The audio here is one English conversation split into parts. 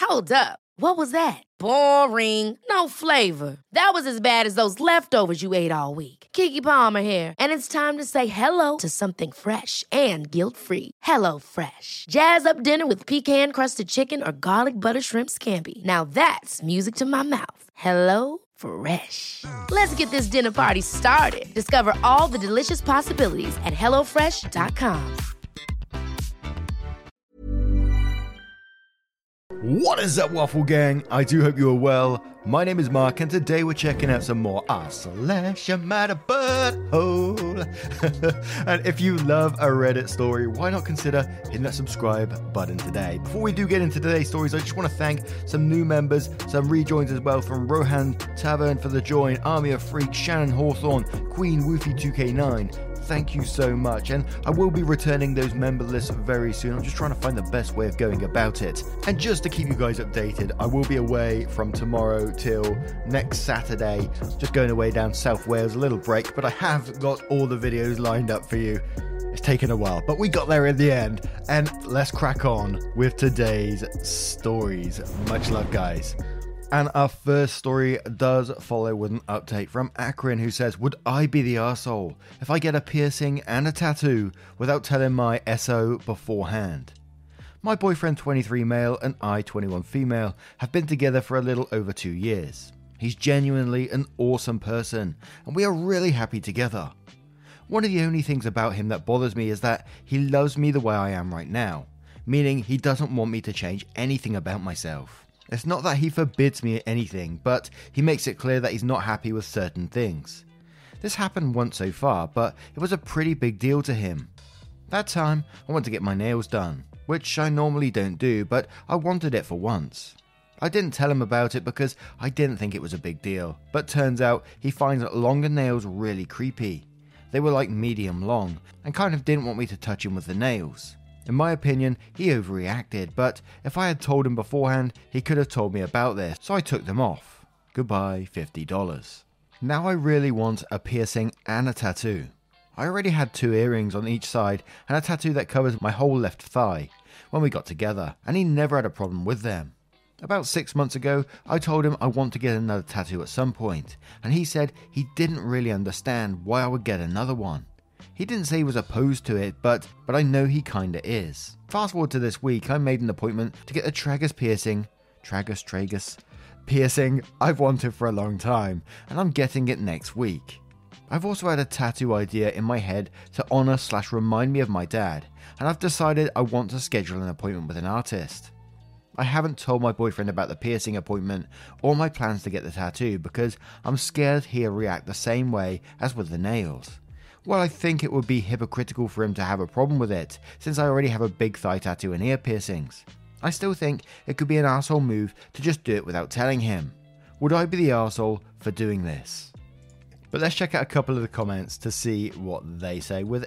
Hold up. What was that? Boring. No flavor. That was as bad as those leftovers you ate all week. Keke Palmer here, and it's time to say hello to something fresh and guilt-free. Hello Fresh. Jazz up dinner with pecan-crusted chicken or garlic butter shrimp scampi. Now that's music to my mouth. Hello Fresh. Let's get this dinner party started. Discover all the delicious possibilities at hellofresh.com. What is up, Waffle Gang? I do hope you are well. My name is Mark, and today we're checking out some more r/Matter Butthole. And if you love a Reddit story, why not consider hitting that subscribe button today? Before we do get into today's stories, I just want to thank some new members, some rejoins as well, from Rohan Tavern for the join, Army of Freaks, Shannon Hawthorne, Queen Woofy 2K9. Thank you so much, and I will be returning those member lists very soon. I'm just trying to find the best way of going about it. And just to keep you guys updated, I will be away from tomorrow till next Saturday, just going away down South Wales, a little break, but I have got all the videos lined up for you. It's taken a while, but we got there in the end, and let's crack on with today's stories. Much love, guys. And our first story does follow with an update from Akron, who says, would I be the arsehole if I get a piercing and a tattoo without telling my SO beforehand? My boyfriend, 23 male, and I, 21 female, have been together for a little over 2 years. He's genuinely an awesome person, and we are really happy together. One of the only things about him that bothers me is that he loves me the way I am right now, meaning he doesn't want me to change anything about myself. It's not that he forbids me anything, but he makes it clear that he's not happy with certain things. This happened once so far, but it was a pretty big deal to him. That time, I went to get my nails done, which I normally don't do, but I wanted it for once. I didn't tell him about it because I didn't think it was a big deal, but turns out he finds longer nails really creepy. They were like medium long, and kind of didn't want me to touch him with the nails. In my opinion, he overreacted, but if I had told him beforehand, he could have told me about this, so I took them off. Goodbye, $50. Now I really want a piercing and a tattoo. I already had 2 earrings on each side and a tattoo that covers my whole left thigh when we got together, and he never had a problem with them. About 6 months ago, I told him I want to get another tattoo at some point, and he said he didn't really understand why I would get another one. He didn't say he was opposed to it, but I know he kinda is. Fast forward to this week, I made an appointment to get the tragus piercing I've wanted for a long time, and I'm getting it next week. I've also had a tattoo idea in my head to honour/remind me of my dad, and I've decided I want to schedule an appointment with an artist. I haven't told my boyfriend about the piercing appointment or my plans to get the tattoo because I'm scared he'll react the same way as with the nails. Well, I think it would be hypocritical for him to have a problem with it, since I already have a big thigh tattoo and ear piercings. I still think it could be an arsehole move to just do it without telling him. Would I be the arsehole for doing this? But let's check out a couple of the comments to see what they say. With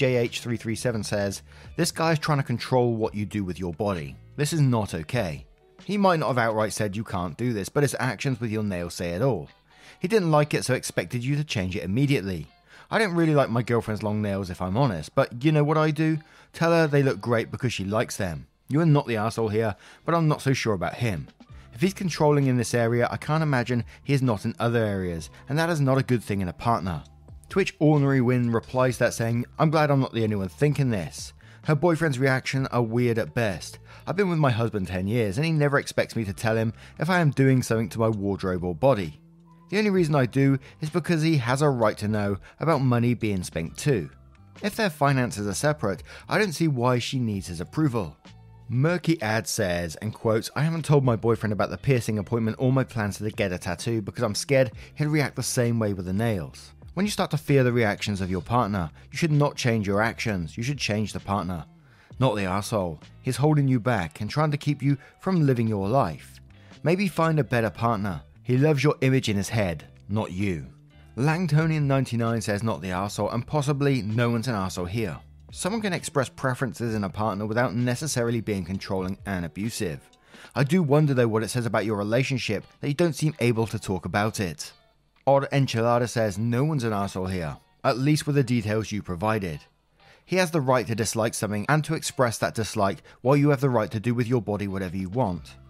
AJH337 says, this guy's trying to control what you do with your body. This is not okay. He might not have outright said you can't do this, but his actions with your nails say it all. He didn't like it, so expected you to change it immediately. I don't really like my girlfriend's long nails if I'm honest, but you know what I do? Tell her they look great because she likes them. You are not the arsehole here, but I'm not so sure about him. If he's controlling in this area, I can't imagine he is not in other areas, and that is not a good thing in a partner. To which Ordinary Win replies that saying, I'm glad I'm not the only one thinking this. Her boyfriend's reaction are weird at best. I've been with my husband 10 years, and he never expects me to tell him if I am doing something to my wardrobe or body. The only reason I do is because he has a right to know about money being spent too. If their finances are separate, I don't see why she needs his approval. Murky Ad says, and quotes, I haven't told my boyfriend about the piercing appointment or my plans to get a tattoo because I'm scared he'll react the same way with the nails. When you start to fear the reactions of your partner, you should not change your actions, you should change the partner. Not the arsehole. He's holding you back and trying to keep you from living your life. Maybe find a better partner. He loves your image in his head, not you. Langtonian99 says not the arsehole, and possibly no one's an arsehole here. Someone can express preferences in a partner without necessarily being controlling and abusive. I do wonder though what it says about your relationship that you don't seem able to talk about it. Odd Enchilada says no one's an arsehole here, at least with the details you provided. He has the right to dislike something and to express that dislike while you have the right to do with your body whatever you want.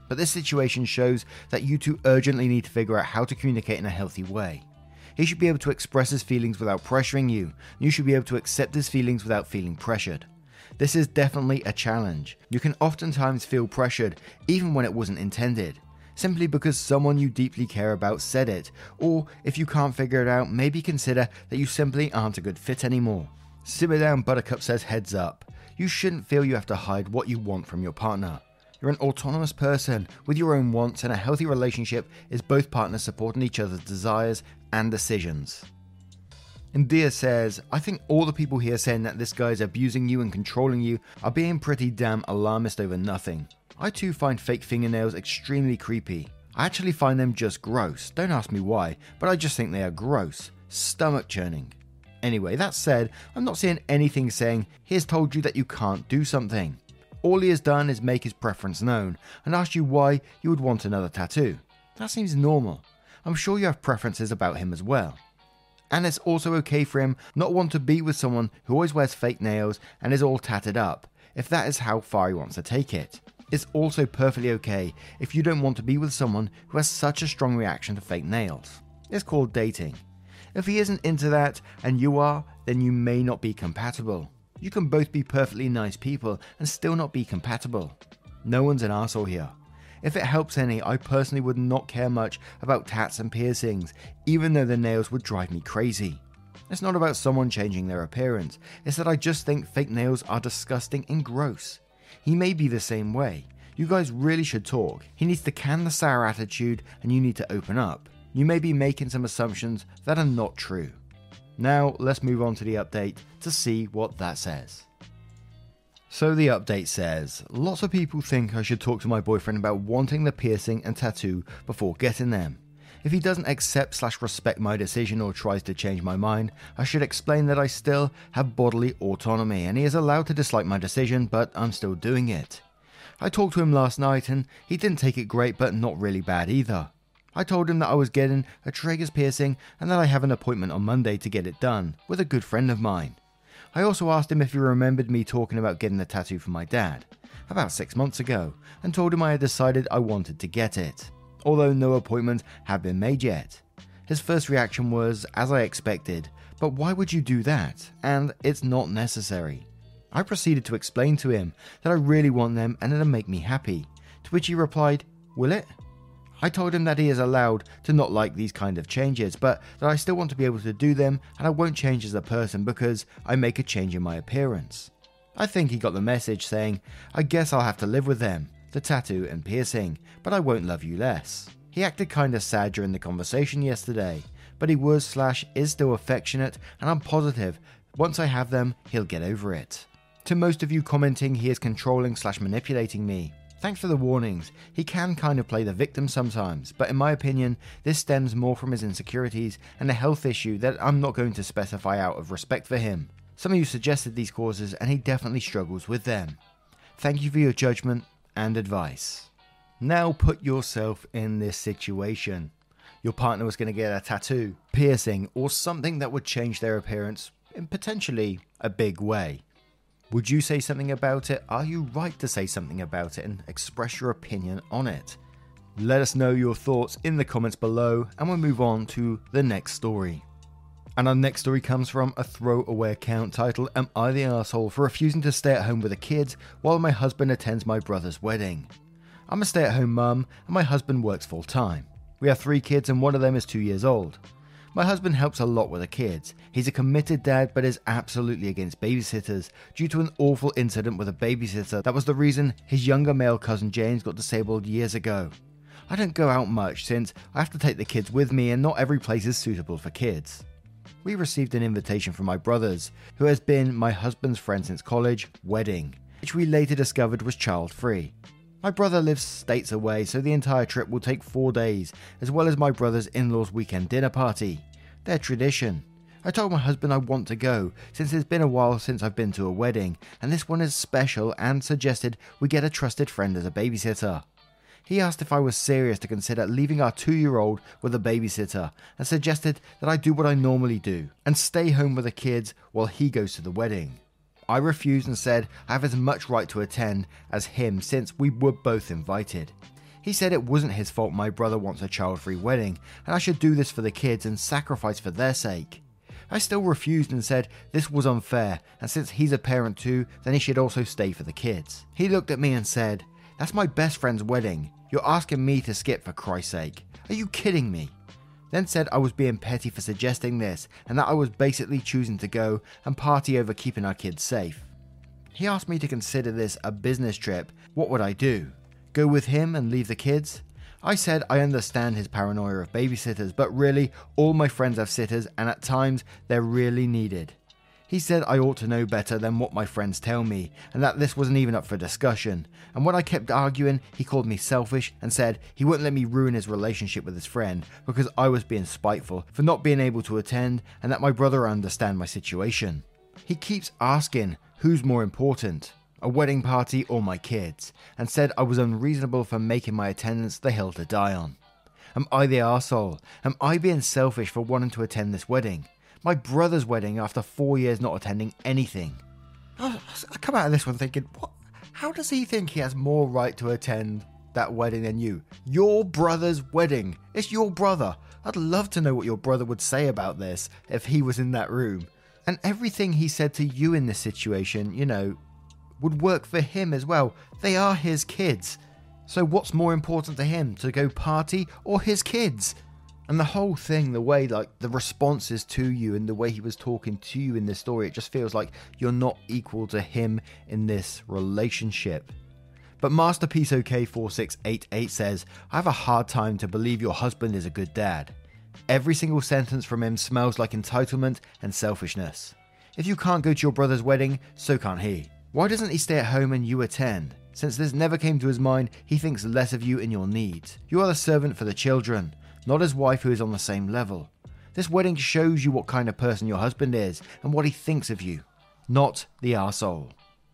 But this situation shows that you two urgently need to figure out how to communicate in a healthy way. He should be able to express his feelings without pressuring you, and you should be able to accept his feelings without feeling pressured. This is definitely a challenge. You can oftentimes feel pressured, even when it wasn't intended, simply because someone you deeply care about said it, or if you can't figure it out, maybe consider that you simply aren't a good fit anymore. Simmer down, Buttercup says heads up. You shouldn't feel you have to hide what you want from your partner. You're an autonomous person with your own wants, and a healthy relationship is both partners supporting each other's desires and decisions. India says, I think all the people here saying that this guy is abusing you and controlling you are being pretty damn alarmist over nothing. I too find fake fingernails extremely creepy. I actually find them just gross. Don't ask me why, but I just think they are gross. Stomach churning. Anyway, that said, I'm not seeing anything saying he has told you that you can't do something. All he has done is make his preference known and asked you why you would want another tattoo. That seems normal. I'm sure you have preferences about him as well. And it's also okay for him not want to be with someone who always wears fake nails and is all tatted up, if that is how far he wants to take it. It's also perfectly okay if you don't want to be with someone who has such a strong reaction to fake nails. It's called dating. If he isn't into that and you are, then you may not be compatible. You can both be perfectly nice people and still not be compatible. No one's an arsehole here. If it helps any, I personally would not care much about tats and piercings, even though the nails would drive me crazy. It's not about someone changing their appearance, it's that I just think fake nails are disgusting and gross. He may be the same way. You guys really should talk. He needs to can the sour attitude and you need to open up. You may be making some assumptions that are not true. Now let's move on to the update to see what that says. So the update says, lots of people think I should talk to my boyfriend about wanting the piercing and tattoo before getting them. If he doesn't accept/respect my decision or tries to change my mind, I should explain that I still have bodily autonomy and he is allowed to dislike my decision, but I'm still doing it. I talked to him last night and he didn't take it great, but not really bad either. I told him that I was getting a Traeger's piercing and that I have an appointment on Monday to get it done with a good friend of mine. I also asked him if he remembered me talking about getting a tattoo for my dad about 6 months ago and told him I had decided I wanted to get it, although no appointments have been made yet. His first reaction was, as I expected, but why would you do that? And it's not necessary. I proceeded to explain to him that I really want them and it'll make me happy, to which he replied, will it? I told him that he is allowed to not like these kind of changes, but that I still want to be able to do them and I won't change as a person because I make a change in my appearance. I think he got the message saying, I guess I'll have to live with them, the tattoo and piercing, but I won't love you less. He acted kinda sad during the conversation yesterday, but he was/is still affectionate and I'm positive once I have them, he'll get over it. To most of you commenting he is controlling/manipulating me, thanks for the warnings. He can kind of play the victim sometimes, but in my opinion, this stems more from his insecurities and a health issue that I'm not going to specify out of respect for him. Some of you suggested these causes and he definitely struggles with them. Thank you for your judgment and advice. Now put yourself in this situation. Your partner was going to get a tattoo, piercing, or something that would change their appearance in potentially a big way. Would you say something about it? Are you right to say something about it and express your opinion on it? Let us know your thoughts in the comments below and we'll move on to the next story. And our next story comes from a throwaway account titled, Am I the Arsehole for refusing to stay at home with the kids while my husband attends my brother's wedding? I'm a stay-at-home mum and my husband works full-time. We have 3 kids and one of them is 2 years old. My husband helps a lot with the kids. He's a committed dad but is absolutely against babysitters due to an awful incident with a babysitter that was the reason his younger male cousin James got disabled years ago. I don't go out much since I have to take the kids with me and not every place is suitable for kids. We received an invitation from my brother's, who has been my husband's friend since college, wedding, which we later discovered was child-free. My brother lives states away, so the entire trip will take 4 days, as well as my brother's in-laws' weekend dinner party. Their tradition. I told my husband I want to go, since it's been a while since I've been to a wedding, and this one is special, and suggested we get a trusted friend as a babysitter. He asked if I was serious to consider leaving our 2-year-old with a babysitter, and suggested that I do what I normally do, and stay home with the kids while he goes to the wedding. I refused and said I have as much right to attend as him since we were both invited. He He said it wasn't his fault my brother wants a child-free wedding, and I should do this for the kids and sacrifice for their sake. I still refused and said this was unfair, and since he's a parent too, then he should also stay for the kids. He looked at me and said, "That's my best friend's wedding. You're asking me to skip for Christ's sake. Are you kidding me?" Then said I was being petty for suggesting this, and that I was basically choosing to go and party over keeping our kids safe. He asked me to consider this a business trip. What would I do? Go with him and leave the kids? I said I understand his paranoia of babysitters, but really, all my friends have sitters and at times they're really needed. He said I ought to know better than what my friends tell me, and that this wasn't even up for discussion. And when I kept arguing, he called me selfish and said he wouldn't let me ruin his relationship with his friend because I was being spiteful for not being able to attend and that my brother would understand my situation. He keeps asking who's more important, a wedding party or my kids, and said I was unreasonable for making my attendance the hill to die on. Am I the arsehole? Am I being selfish for wanting to attend this wedding? My brother's wedding after 4 years not attending anything. I come out of this one thinking, what? How does he think he has more right to attend that wedding than you? Your brother's wedding. It's your brother. I'd love to know what your brother would say about this if he was in that room. And everything he said to you in this situation, would work for him as well. They are his kids. So what's more important to him, to go party or his kids? And the whole thing, the way the responses to you and the way he was talking to you in this story, it just feels like you're not equal to him in this relationship. But Masterpiece OK4688 says, I have a hard time to believe your husband is a good dad. Every single sentence from him smells like entitlement and selfishness. If you can't go to your brother's wedding, so can't he. Why doesn't he stay at home and you attend? Since this never came to his mind, he thinks less of you and your needs. You are the servant for the children, not his wife who is on the same level. This wedding shows you what kind of person your husband is and what he thinks of you, not the arsehole.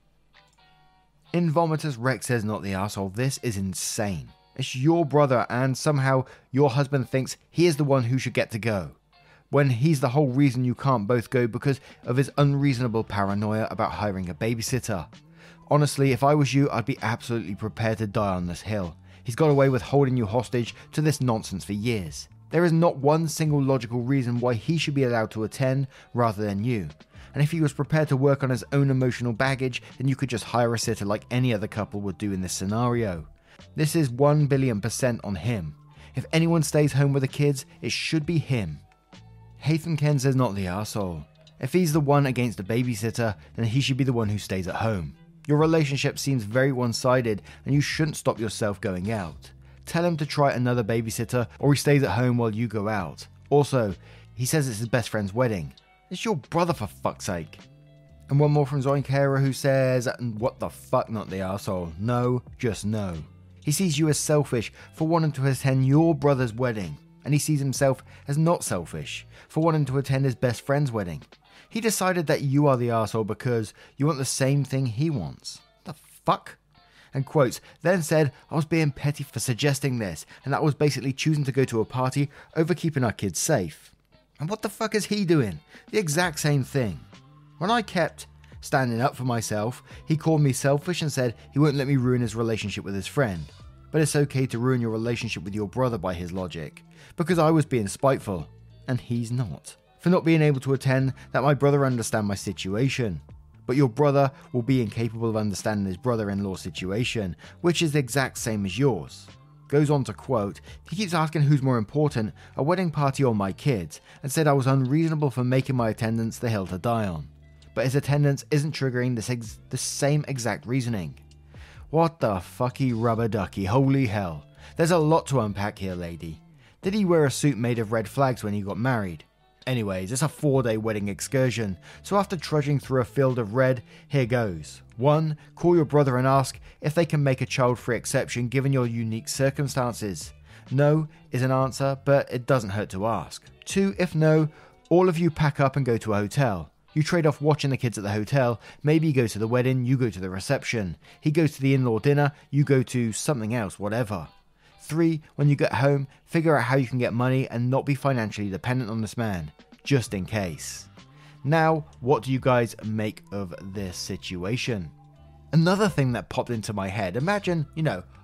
Invomitus Rex says not the arsehole. This is insane. It's your brother and somehow your husband thinks he is the one who should get to go, when he's the whole reason you can't both go because of his unreasonable paranoia about hiring a babysitter. Honestly, if I was you, I'd be absolutely prepared to die on this hill. He's got away with holding you hostage to this nonsense for years. There is not one single logical reason why he should be allowed to attend rather than you. And if he was prepared to work on his own emotional baggage, then you could just hire a sitter like any other couple would do in this scenario. This is 1,000,000,000% on him. If anyone stays home with the kids, it should be him. Hatham Ken says not the arsehole. If he's the one against the babysitter, then he should be the one who stays at home. Your relationship seems very one-sided and you shouldn't stop yourself going out. Tell him to try another babysitter or he stays at home while you go out. Also, he says it's his best friend's wedding. It's your brother for fuck's sake. And one more from Zoinkera who says, what the fuck, not the arsehole. No, just no. He sees you as selfish for wanting to attend your brother's wedding, and he sees himself as not selfish for wanting to attend his best friend's wedding. He decided that you are the arsehole because you want the same thing he wants. The fuck? And quotes, then said, I was being petty for suggesting this, and that was basically choosing to go to a party over keeping our kids safe. And what the fuck is he doing? The exact same thing. When I kept standing up for myself, he called me selfish and said he wouldn't let me ruin his relationship with his friend. But it's okay to ruin your relationship with your brother by his logic, because I was being spiteful, and he's not. For not being able to attend, that my brother understand my situation. But your brother will be incapable of understanding his brother-in-law's situation, which is the exact same as yours. Goes on to quote, he keeps asking who's more important, a wedding party or my kids, and said I was unreasonable for making my attendance the hill to die on. But his attendance isn't triggering the same exact reasoning. What the fucky rubber ducky, holy hell. There's a lot to unpack here, lady. Did he wear a suit made of red flags when he got married? Anyways, it's a 4-day wedding excursion, so after trudging through a field of red, here goes. 1. Call your brother and ask if they can make a child-free exception given your unique circumstances. No is an answer, but it doesn't hurt to ask. 2. If no, all of you pack up and go to a hotel. You trade off watching the kids at the hotel, maybe you go to the wedding, you go to the reception. He goes to the in-law dinner, you go to something else, whatever. 3. When you get home, figure out how you can get money and not be financially dependent on this man, just in case. Now, what do you guys make of this situation? Another thing that popped into my head, imagine,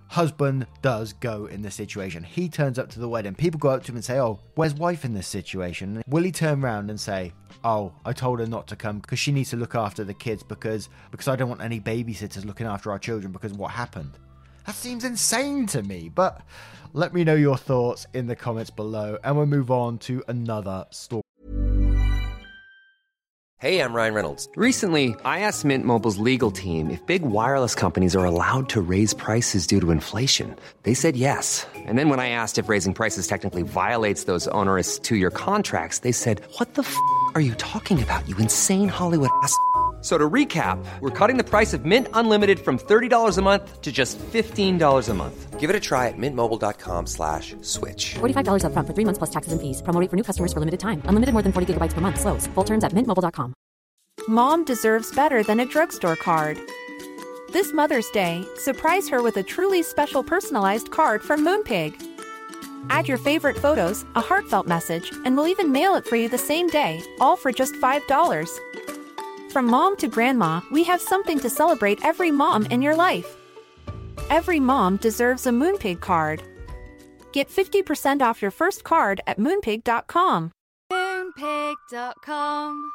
husband does go in this situation. He turns up to the wedding. People go up to him and say, oh, where's wife in this situation? Will he turn around and say, oh, I told her not to come because she needs to look after the kids because I don't want any babysitters looking after our children because of what happened? That seems insane to me, but let me know your thoughts in the comments below, and we'll move on to another story. Hey, I'm Ryan Reynolds. Recently, I asked Mint Mobile's legal team if big wireless companies are allowed to raise prices due to inflation. They said yes. And then when I asked if raising prices technically violates those onerous 2-year contracts, they said, what the f*** are you talking about, you insane Hollywood ass f- So to recap, we're cutting the price of Mint Unlimited from $30 a month to just $15 a month. Give it a try at mintmobile.com/switch. $45 up front for 3 months plus taxes and fees. Promo rate for new customers for limited time. Unlimited more than 40 gigabytes per month. Slows full terms at mintmobile.com. Mom deserves better than a drugstore card. This Mother's Day, surprise her with a truly special personalized card from Moonpig. Add your favorite photos, a heartfelt message, and we'll even mail it for you the same day, all for just $5. From mom to grandma, we have something to celebrate every mom in your life. Every mom deserves a Moonpig card. Get 50% off your first card at moonpig.com. Moonpig.com.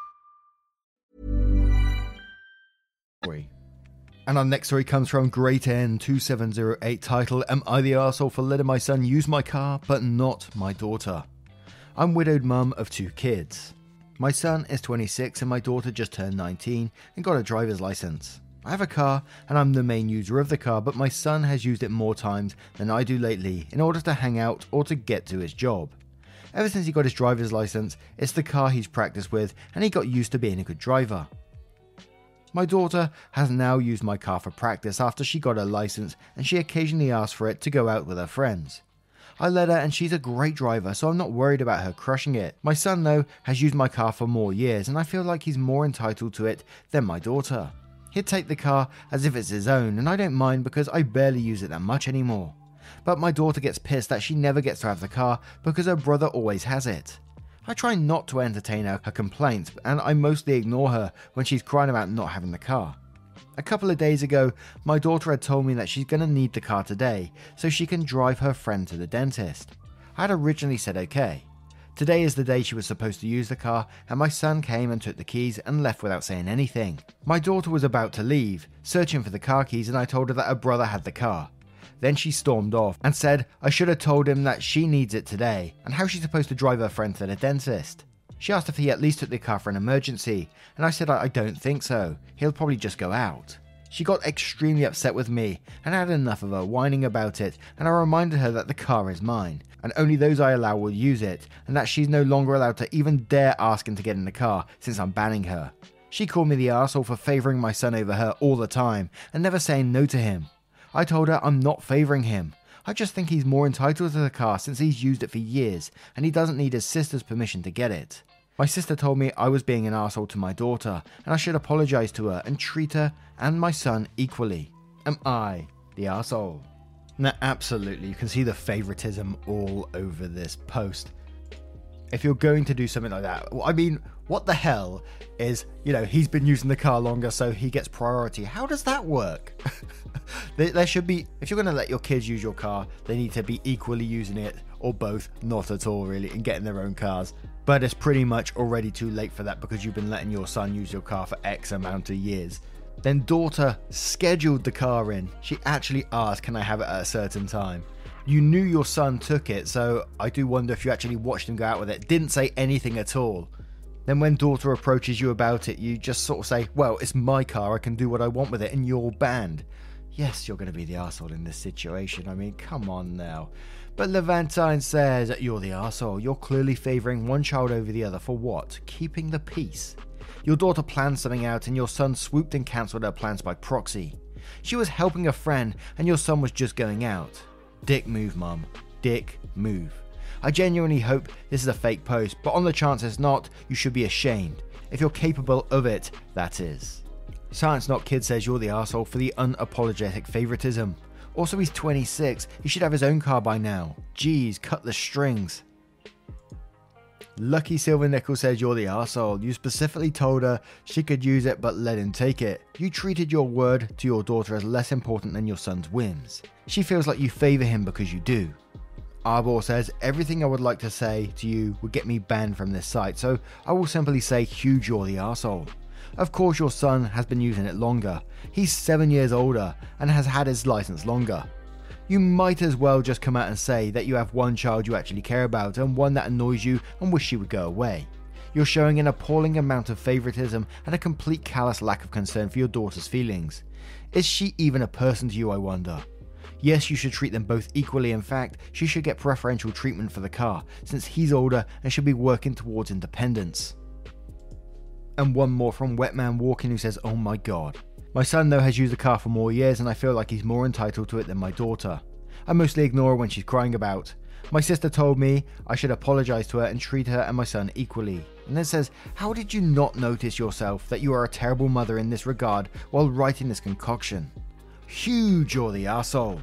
And our next story comes from Great N2708, titled, Am I the arsehole for letting my son use my car but not my daughter? I'm widowed mum of 2 kids. My son is 26 and my daughter just turned 19 and got a driver's license. I have a car and I'm the main user of the car, but my son has used it more times than I do lately in order to hang out or to get to his job. Ever since he got his driver's license, it's the car he's practiced with and he got used to being a good driver. My daughter has now used my car for practice after she got her license, and she occasionally asks for it to go out with her friends. I let her and she's a great driver, so I'm not worried about her crushing it. My son, though, has used my car for more years, and I feel like he's more entitled to it than my daughter. He'd take the car as if it's his own, and I don't mind because I barely use it that much anymore. But my daughter gets pissed that she never gets to have the car because her brother always has it. I try not to entertain her complaints, and I mostly ignore her when she's crying about not having the car. A couple of days ago, my daughter had told me that she's going to need the car today so she can drive her friend to the dentist. I had originally said okay. Today is the day she was supposed to use the car, and my son came and took the keys and left without saying anything. My daughter was about to leave, searching for the car keys, and I told her that her brother had the car. Then she stormed off and said I should have told him that she needs it today and how she's supposed to drive her friend to the dentist. She asked if he at least took the car for an emergency, and I said I don't think so. He'll probably just go out. She got extremely upset with me and had enough of her whining about it, and I reminded her that the car is mine and only those I allow will use it, and that she's no longer allowed to even dare ask him to get in the car since I'm banning her. She called me the arsehole for favouring my son over her all the time and never saying no to him. I told her I'm not favouring him. I just think he's more entitled to the car since he's used it for years and he doesn't need his sister's permission to get it. My sister told me I was being an arsehole to my daughter and I should apologise to her and treat her and my son equally. Am I the arsehole? Now, absolutely, you can see the favouritism all over this post. If you're going to do something like that, I mean, what the hell is, he's been using the car longer so he gets priority. How does that work? There should be, if you're going to let your kids use your car, they need to be equally using it, or both, not at all really, and getting their own cars. But it's pretty much already too late for that because you've been letting your son use your car for X amount of years. Then daughter scheduled the car in. She actually asked, can I have it at a certain time? You knew your son took it, so I do wonder if you actually watched him go out with it. Didn't say anything at all. Then when daughter approaches you about it, you just sort of say, well, it's my car, I can do what I want with it, and you're banned. Yes, you're going to be the arsehole in this situation. I mean, come on now. But Levantine says, you're the arsehole. You're clearly favouring one child over the other for what? Keeping the peace. Your daughter planned something out and your son swooped and cancelled her plans by proxy. She was helping a friend and your son was just going out. Dick move, mum. Dick move. I genuinely hope this is a fake post, but on the chance it's not, you should be ashamed. If you're capable of it, that is. Science Not Kid says you're the arsehole for the unapologetic favoritism. Also, he's 26. He should have his own car by now. Jeez, cut the strings. Lucky Silver Nickel says you're the arsehole. You specifically told her she could use it but let him take it. You treated your word to your daughter as less important than your son's whims. She feels like you favour him because you do. Arbor says, everything I would like to say to you would get me banned from this site, so I will simply say, Huge, you're the arsehole. Of course your son has been using it longer. He's 7 years older and has had his license longer. You might as well just come out and say that you have one child you actually care about and one that annoys you and wish she would go away. You're showing an appalling amount of favoritism and a complete callous lack of concern for your daughter's feelings. Is she even a person to you, I wonder? Yes, you should treat them both equally. In fact, she should get preferential treatment for the car, since he's older and should be working towards independence. And one more from Wetman Walking, who says, oh my god. My son though has used the car for more years and I feel like he's more entitled to it than my daughter. I mostly ignore her when she's crying about. My sister told me I should apologise to her and treat her and my son equally. And then says, how did you not notice yourself that you are a terrible mother in this regard while writing this concoction? Huge, you're the arsehole.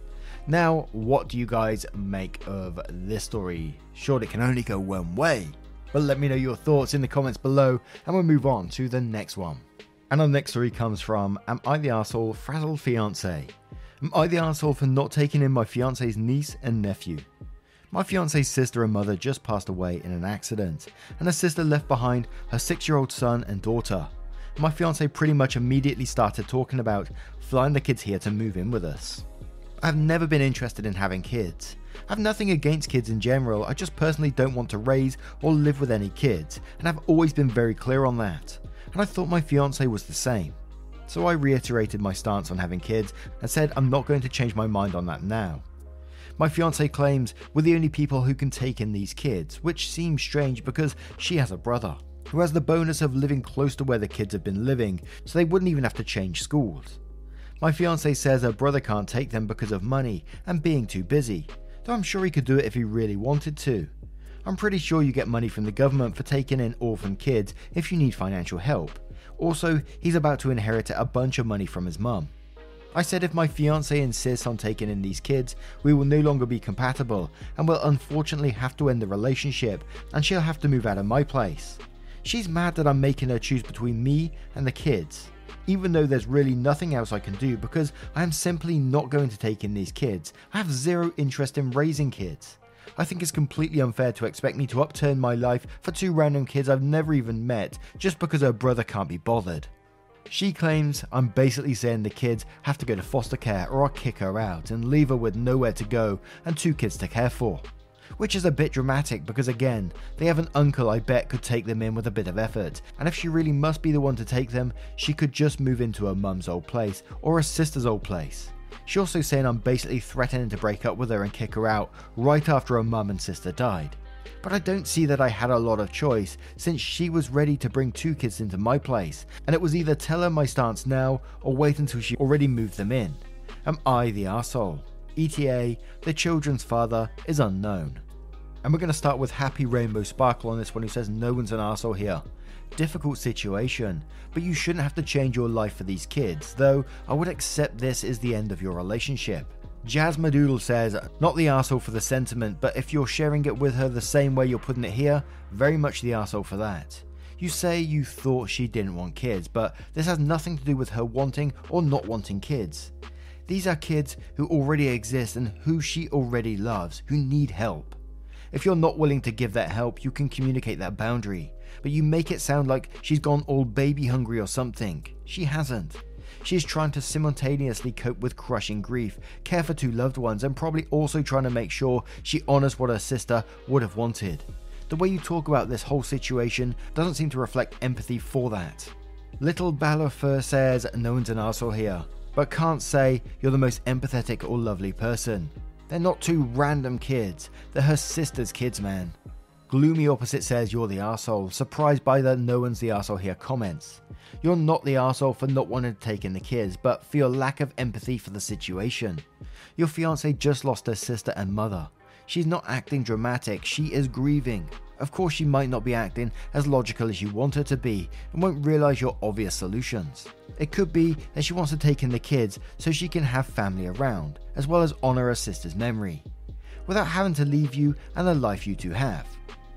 Now, what do you guys make of this story? Sure, it can only go one way. But let me know your thoughts in the comments below and we'll move on to the next one. And our next story comes from Am I the Arsehole Frazzled Fiancé? Am I the arsehole for not taking in my fiancé's niece and nephew? My fiancé's sister and mother just passed away in an accident, and her sister left behind her 6-year-old son and daughter. My fiancé pretty much immediately started talking about flying the kids here to move in with us. I've never been interested in having kids. I have nothing against kids in general, I just personally don't want to raise or live with any kids, and I've always been very clear on that. And I thought my fiancé was the same. So I reiterated my stance on having kids and said I'm not going to change my mind on that now. My fiancé claims we're the only people who can take in these kids, which seems strange because she has a brother, who has the bonus of living close to where the kids have been living, so they wouldn't even have to change schools. My fiancé says her brother can't take them because of money and being too busy, though I'm sure he could do it if he really wanted to. I'm pretty sure you get money from the government for taking in orphan kids if you need financial help. Also, he's about to inherit a bunch of money from his mum. I said if my fiancé insists on taking in these kids, we will no longer be compatible and will unfortunately have to end the relationship and she'll have to move out of my place. She's mad that I'm making her choose between me and the kids, even though there's really nothing else I can do because I am simply not going to take in these kids. I have zero interest in raising kids. I think it's completely unfair to expect me to upturn my life for 2 random kids I've never even met just because her brother can't be bothered. She claims I'm basically saying the kids have to go to foster care or I'll kick her out and leave her with nowhere to go and 2 kids to care for. Which is a bit dramatic because again, they have an uncle I bet could take them in with a bit of effort, and if she really must be the one to take them, she could just move into her mum's old place or her sister's old place. She's also saying I'm basically threatening to break up with her and kick her out right after her mum and sister died. But I don't see that I had a lot of choice since she was ready to bring 2 kids into my place, and it was either tell her my stance now or wait until she already moved them in. Am I the arsehole? ETA, the children's father, is unknown. And we're going to start with Happy Rainbow Sparkle on this one, who says no one's an arsehole here. Difficult situation, but you shouldn't have to change your life for these kids, though I would accept this is the end of your relationship. Jasmadoodle says, not the arsehole for the sentiment, but if you're sharing it with her the same way you're putting it here, very much the arsehole for that. You say you thought she didn't want kids, but this has nothing to do with her wanting or not wanting kids. These are kids who already exist and who she already loves, who need help. If you're not willing to give that help, you can communicate that boundary, but you make it sound like she's gone all baby hungry or something. She hasn't. She's trying to simultaneously cope with crushing grief, care for 2 loved ones, and probably also trying to make sure she honors what her sister would have wanted. The way you talk about this whole situation doesn't seem to reflect empathy for that. Little Balafur says no one's an arsehole here, but can't say you're the most empathetic or lovely person. They're not 2 random kids, they're her sister's kids, man. Gloomy Opposite says you're the arsehole, surprised by the no one's the arsehole here comments. You're not the arsehole for not wanting to take in the kids, but for your lack of empathy for the situation. Your fiancé just lost her sister and mother. She's not acting dramatic, she is grieving. Of course she might not be acting as logical as you want her to be and won't realise your obvious solutions. It could be that she wants to take in the kids so she can have family around, as well as honour her sister's memory, without having to leave you and the life you 2 have.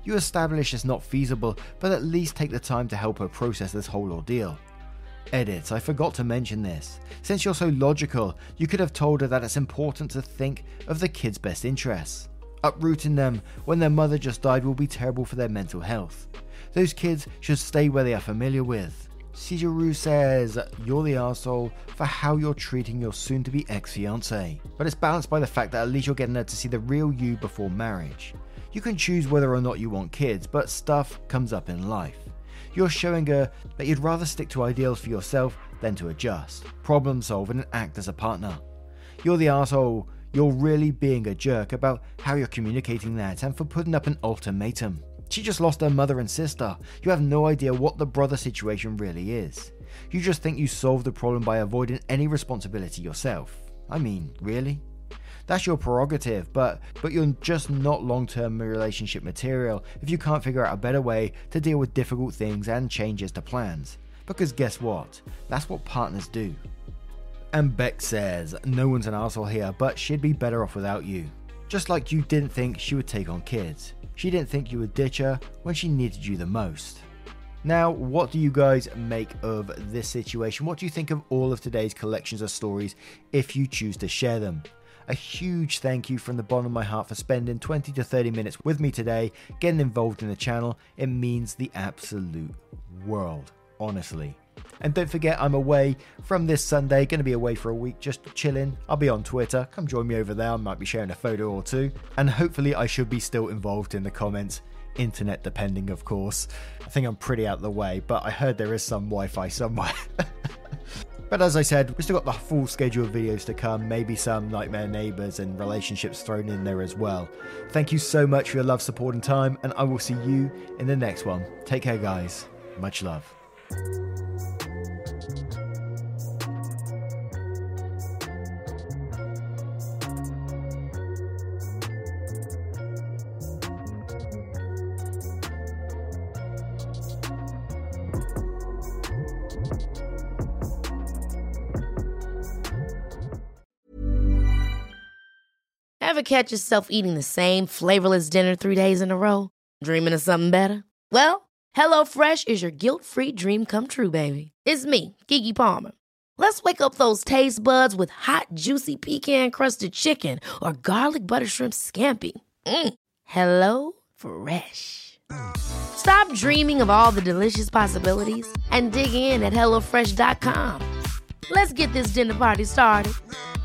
You establish it's not feasible, but at least take the time to help her process this whole ordeal. Edit, I forgot to mention this. Since you're so logical, you could have told her that it's important to think of the kids' best interests. Uprooting them when their mother just died will be terrible for their mental health. Those kids should stay where they are familiar with. Cijaru says, you're the arsehole for how you're treating your soon-to-be ex-fiancé. But it's balanced by the fact that at least you're getting her to see the real you before marriage. You can choose whether or not you want kids, but stuff comes up in life. You're showing her that you'd rather stick to ideals for yourself than to adjust, problem solve and act as a partner. You're the arsehole, you're really being a jerk about how you're communicating that and for putting up an ultimatum. She just lost her mother and sister. You have no idea what the brother situation really is. You just think you solved the problem by avoiding any responsibility yourself. I mean, really? That's your prerogative, but you're just not long-term relationship material if you can't figure out a better way to deal with difficult things and changes to plans. Because guess what? That's what partners do. And Beck says, no one's an arsehole here, but she'd be better off without you. Just like you didn't think she would take on kids. She didn't think you would ditch her when she needed you the most. Now, what do you guys make of this situation? What do you think of all of today's collections of stories if you choose to share them? A huge thank you from the bottom of my heart for spending 20 to 30 minutes with me today, getting involved in the channel. It means the absolute world, honestly. And don't forget, I'm away from this Sunday, going to be away for a week, just chilling. I'll be on Twitter. Come join me over there. I might be sharing a photo or two. And hopefully I should be still involved in the comments. Internet depending, of course. I think I'm pretty out of the way, but I heard there is some Wi-Fi somewhere. But as I said, we've still got the full schedule of videos to come, maybe some Nightmare Neighbours and relationships thrown in there as well. Thank you so much for your love, support and time, and I will see you in the next one. Take care, guys. Much love. Ever catch yourself eating the same flavorless dinner 3 days in a row? Dreaming of something better? Well, HelloFresh is your guilt-free dream come true, baby. It's me, Keke Palmer. Let's wake up those taste buds with hot, juicy pecan-crusted chicken or garlic butter shrimp scampi. Hello Fresh. Stop dreaming of all the delicious possibilities and dig in at HelloFresh.com. Let's get this dinner party started.